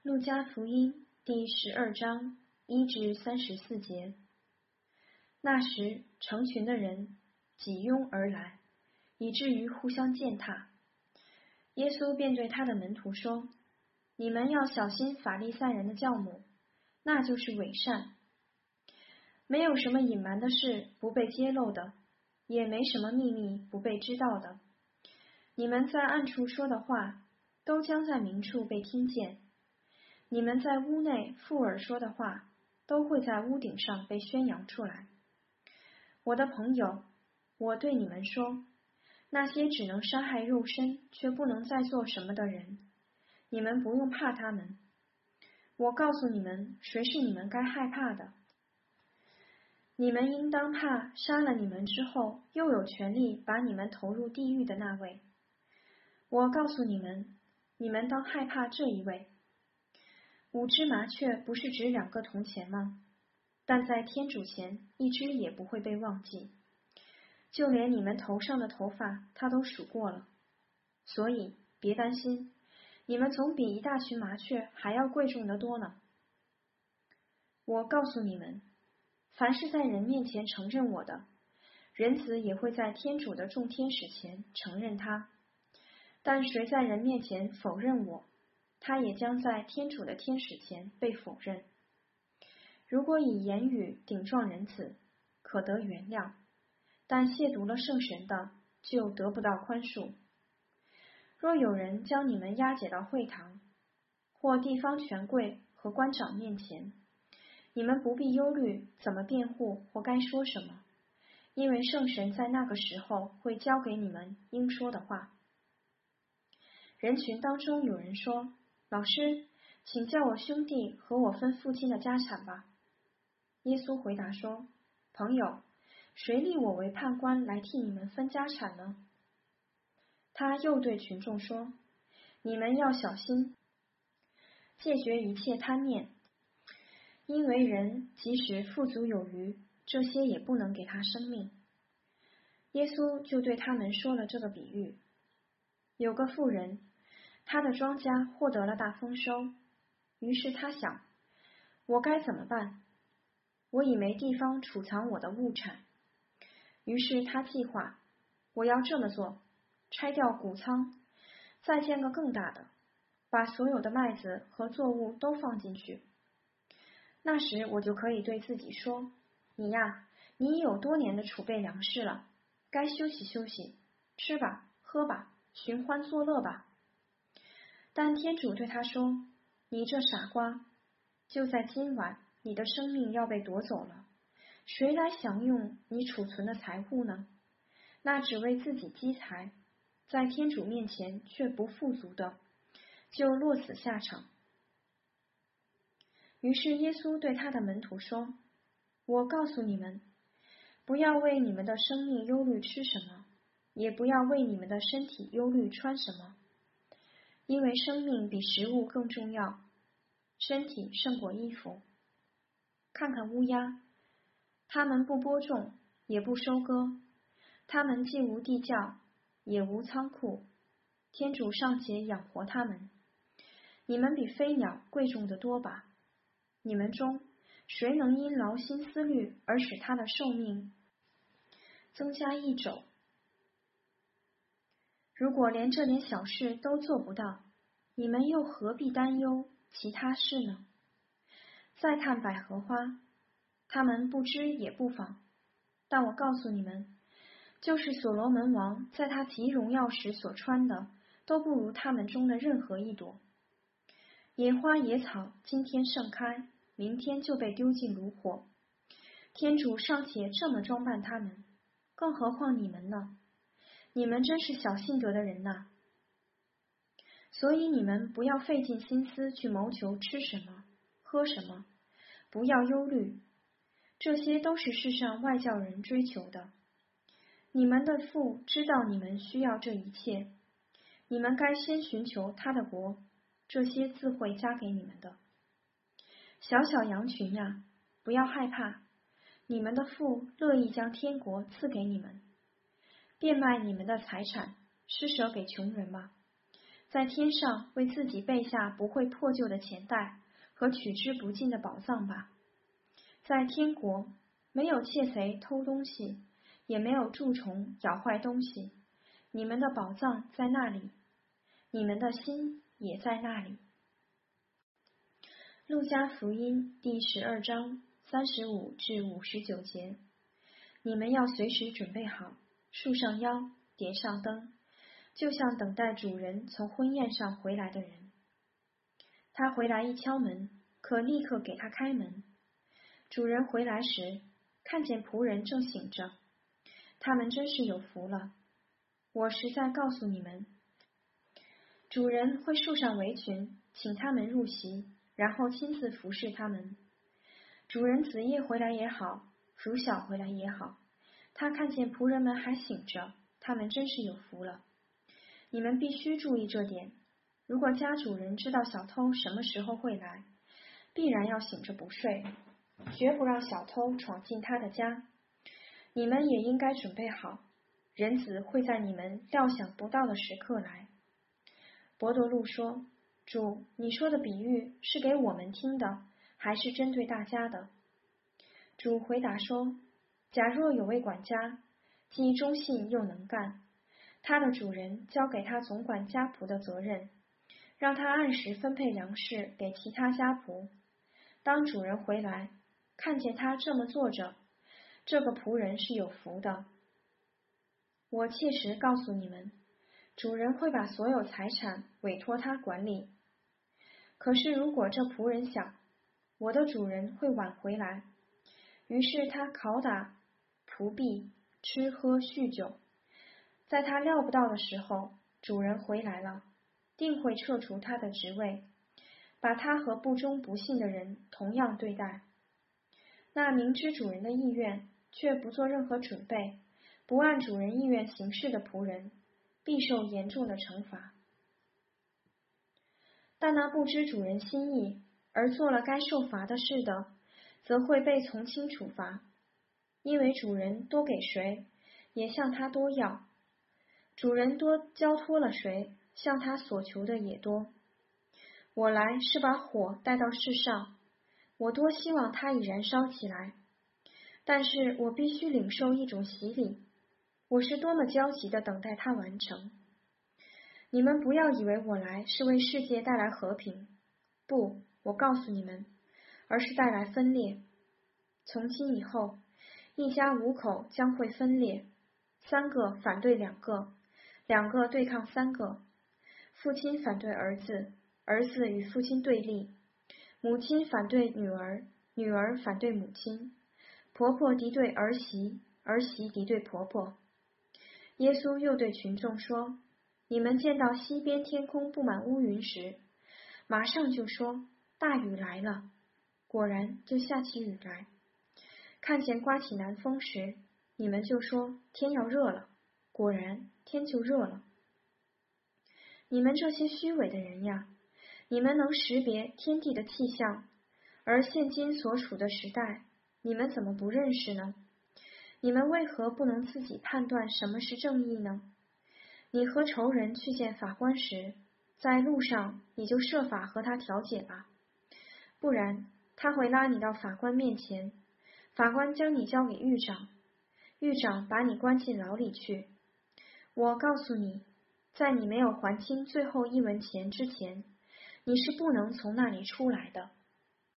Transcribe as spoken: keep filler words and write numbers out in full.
路加福音第十二章一至三十四节。那时，成群的人挤拥而来，以至于互相践踏。耶稣便对他的门徒说：“你们要小心法利赛人的酵母，那就是伪善。没有什么隐瞒的事不被揭露的，也没什么秘密不被知道的。你们在暗处说的话，都将在明处被听见。你们在屋内附耳说的话，都会在屋顶上被宣扬出来。我的朋友，我对你们说，那些只能伤害肉身，却不能再做什么的人，你们不用怕他们。我告诉你们，谁是你们该害怕的？你们应当怕杀了你们之后，又有权利把你们投入地狱的那位。我告诉你们，你们当害怕这一位。五只麻雀不是值两个铜钱吗？但在天主前，一只也不会被忘记。就连你们头上的头发，他都数过了。所以别担心，你们总比一大群麻雀还要贵重得多呢。我告诉你们，凡是在人面前承认我的，人子也会在天主的众天使前承认他。但谁在人面前否认我，他也将在天主的天使前被否认。如果以言语顶撞人子，可得原谅，但亵渎了圣神的，就得不到宽恕。若有人将你们押解到会堂，或地方权贵和官长面前，你们不必忧虑怎么辩护或该说什么，因为圣神在那个时候会交给你们应说的话。人群当中有人说：“老师，请叫我兄弟和我分父亲的家产吧。”耶稣回答说：“朋友，谁立我为判官来替你们分家产呢？”他又对群众说：“你们要小心，戒绝一切贪念，因为人即使富足有余，这些也不能给他生命。”耶稣就对他们说了这个比喻：有个妇人，他的庄稼获得了大丰收，于是他想，我该怎么办？我已没地方储藏我的物产。于是他计划，我要这么做，拆掉谷仓，再建个更大的，把所有的麦子和作物都放进去。那时我就可以对自己说，你呀，你已有多年的储备粮食了，该休息休息，吃吧，喝吧，寻欢作乐吧。但天主对他说，你这傻瓜，就在今晚，你的生命要被夺走了，谁来享用你储存的财物呢？那只为自己积财，在天主面前却不富足的，就落此下场。于是耶稣对他的门徒说，我告诉你们，不要为你们的生命忧虑吃什么，也不要为你们的身体忧虑穿什么，因为生命比食物更重要，身体胜过衣服。看看乌鸦，它们不播种，也不收割，它们既无地窖，也无仓库，天主尚且养活它们。你们比飞鸟贵重得多吧？你们中谁能因劳心思虑而使他的寿命增加一肘？如果连这点小事都做不到，你们又何必担忧其他事呢？再看百合花，它们不枝也不纺，但我告诉你们，就是所罗门王在他极荣耀时所穿的，都不如他们中的任何一朵。野花野草今天盛开，明天就被丢进炉火。天主尚且这么装扮他们，更何况你们呢？你们真是小信德的人呐！所以你们不要费尽心思去谋求吃什么喝什么，不要忧虑，这些都是世上外教人追求的。你们的父知道你们需要这一切，你们该先寻求他的国，这些自会加给你们的。小小羊群呀，不要害怕，你们的父乐意将天国赐给你们。变卖你们的财产，施舍给穷人吧， 在天上为自己备下不会破旧的钱袋和取之不尽的宝藏吧。在天国，没有窃贼偷东西，也没有蛀虫咬坏东西。你们的宝藏在那里，你们的心也在那里。路加福音第十二章三十五至五十九节。你们要随时准备好，束上腰，点上灯，就像等待主人从婚宴上回来的人。他回来一敲门，可立刻给他开门。主人回来时，看见仆人正醒着，他们真是有福了。我实在告诉你们，主人会束上围裙，请他们入席，然后亲自服侍他们。主人子夜回来也好，拂晓回来也好，他看见仆人们还醒着，他们真是有福了。你们必须注意这点，如果家主人知道小偷什么时候会来，必然要醒着不睡，绝不让小偷闯进他的家。你们也应该准备好，人子会在你们料想不到的时刻来。伯多禄说，主，你说的比喻是给我们听的，还是针对大家的？主回答说，假若有位管家，既忠信又能干，他的主人交给他总管家仆的责任，让他按时分配粮食给其他家仆。当主人回来，看见他这么做着，这个仆人是有福的。我切实告诉你们，主人会把所有财产委托他管理。可是如果这仆人想，我的主人会晚回来，于是他拷打仆婢，吃喝酗酒，在他料不到的时候，主人回来了，定会撤除他的职位，把他和不忠不信的人同样对待。那明知主人的意愿，却不做任何准备，不按主人意愿行事的仆人，必受严重的惩罚。但那不知主人心意，而做了该受罚的事的，则会被从轻处罚，因为主人多给谁，也向他多要；主人多交托了谁，向他所求的也多。我来是把火带到世上，我多希望它已燃烧起来，但是我必须领受一种洗礼，我是多么焦急地等待它完成。你们不要以为我来是为世界带来和平，不，我告诉你们，而是带来分裂。从今以后，一家五口将会分裂，三个反对两个，两个对抗三个，父亲反对儿子，儿子与父亲对立，母亲反对女儿，女儿反对母亲，婆婆敌对儿媳，儿媳敌对婆婆。耶稣又对群众说，你们见到西边天空布满乌云时，马上就说，大雨来了，果然就下起雨来。看见刮起南风时，你们就说，天要热了，果然天就热了。你们这些虚伪的人呀，你们能识别天地的气象，而现今所处的时代，你们怎么不认识呢？你们为何不能自己判断什么是正义呢？你和仇人去见法官时，在路上你就设法和他调解吧，不然他会拉你到法官面前，法官将你交给狱长，狱长把你关进牢里去。我告诉你，在你没有还清最后一文钱之前，你是不能从那里出来的。